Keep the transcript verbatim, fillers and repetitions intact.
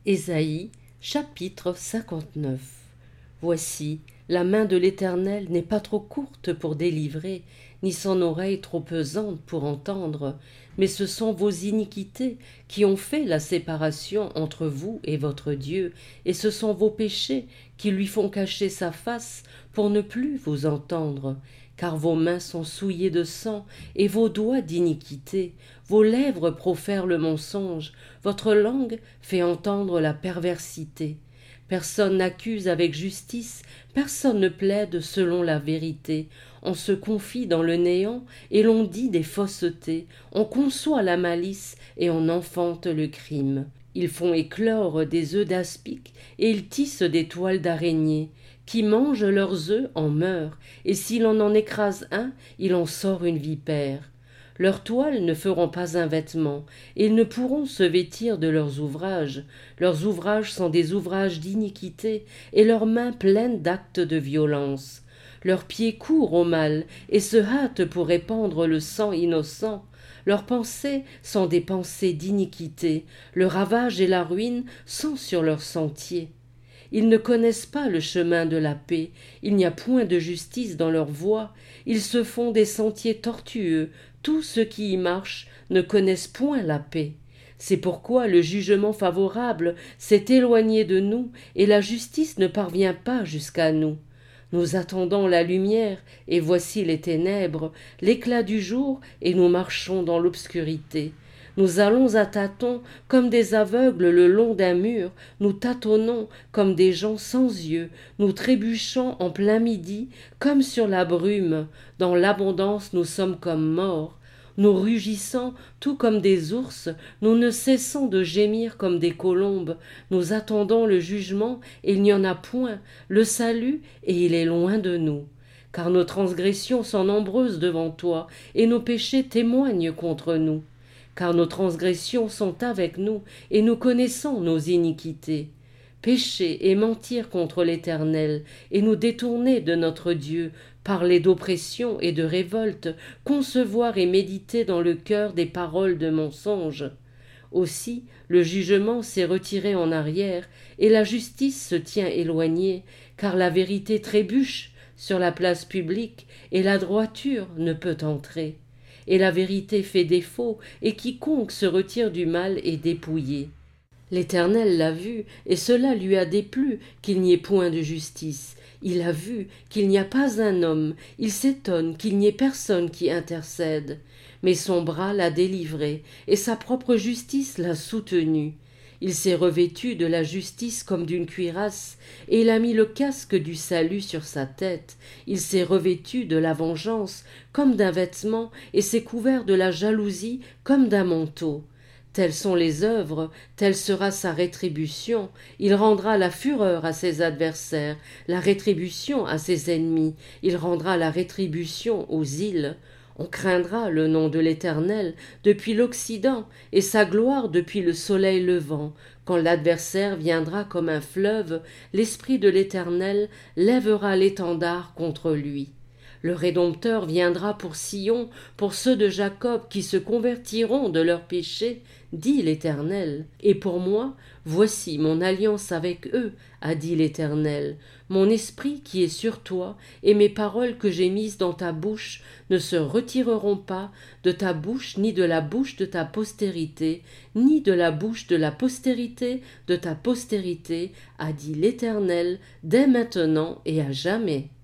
Ésaïe, chapitre cinquante-neuf. Voici, la main de l'Éternel n'est pas trop courte pour délivrer, ni son oreille trop pesante pour entendre, mais ce sont vos iniquités qui ont fait la séparation entre vous et votre Dieu, et ce sont vos péchés qui lui font cacher sa face pour ne plus vous entendre. Car vos mains sont souillées de sang et vos doigts d'iniquité, vos lèvres profèrent le mensonge, votre langue fait entendre la perversité. Personne n'accuse avec justice, personne ne plaide selon la vérité. On se confie dans le néant et l'on dit des faussetés, on conçoit la malice et on enfante le crime. Ils font éclore des œufs d'aspic et ils tissent des toiles d'araignée. Qui mange leurs œufs en meurt, et si l'on en écrase un, il en sort une vipère. Leurs toiles ne feront pas un vêtement, et ils ne pourront se vêtir de leurs ouvrages. Leurs ouvrages sont des ouvrages d'iniquité, et leurs mains pleines d'actes de violence. Leurs pieds courent au mal, et se hâtent pour répandre le sang innocent. Leurs pensées sont des pensées d'iniquité, le ravage et la ruine sont sur leurs sentiers. Ils ne connaissent pas le chemin de la paix, il n'y a point de justice dans leurs voies, ils se font des sentiers tortueux, tous ceux qui y marchent ne connaissent point la paix. C'est pourquoi le jugement favorable s'est éloigné de nous, et la justice ne parvient pas jusqu'à nous. Nous attendons la lumière, et voici les ténèbres, l'éclat du jour, et nous marchons dans l'obscurité. Nous allons à tâtons comme des aveugles le long d'un mur, nous tâtonnons comme des gens sans yeux, nous trébuchons en plein midi comme sur la brume, dans l'abondance nous sommes comme morts. Nous rugissons tout comme des ours, nous ne cessons de gémir comme des colombes, nous attendons le jugement et il n'y en a point, le salut et il est loin de nous. Car nos transgressions sont nombreuses devant toi et nos péchés témoignent contre nous. Car nos transgressions sont avec nous, et nous connaissons nos iniquités. Pécher et mentir contre l'Éternel, et nous détourner de notre Dieu, parler d'oppression et de révolte, concevoir et méditer dans le cœur des paroles de mensonge. Aussi, le jugement s'est retiré en arrière, et la justice se tient éloignée, car la vérité trébuche sur la place publique, et la droiture ne peut entrer. Et la vérité fait défaut, et quiconque se retire du mal est dépouillé. L'Éternel l'a vu, et cela lui a déplu qu'il n'y ait point de justice. Il a vu qu'il n'y a pas un homme, il s'étonne qu'il n'y ait personne qui intercède. Mais son bras l'a délivré, et sa propre justice l'a soutenu. Il s'est revêtu de la justice comme d'une cuirasse, et il a mis le casque du salut sur sa tête. Il s'est revêtu de la vengeance comme d'un vêtement, et s'est couvert de la jalousie comme d'un manteau. Telles sont les œuvres, telle sera sa rétribution. Il rendra la fureur à ses adversaires, la rétribution à ses ennemis. Il rendra la rétribution aux îles. On craindra le nom de l'Éternel depuis l'Occident et sa gloire depuis le soleil levant. Quand l'adversaire viendra comme un fleuve, l'Esprit de l'Éternel lèvera l'étendard contre lui. Le Rédempteur viendra pour Sion, pour ceux de Jacob qui se convertiront de leurs péchés, dit l'Éternel. Et pour moi, voici mon alliance avec eux, a dit l'Éternel. Mon esprit qui est sur toi et mes paroles que j'ai mises dans ta bouche ne se retireront pas de ta bouche ni de la bouche de ta postérité, ni de la bouche de la postérité de ta postérité, a dit l'Éternel, dès maintenant et à jamais.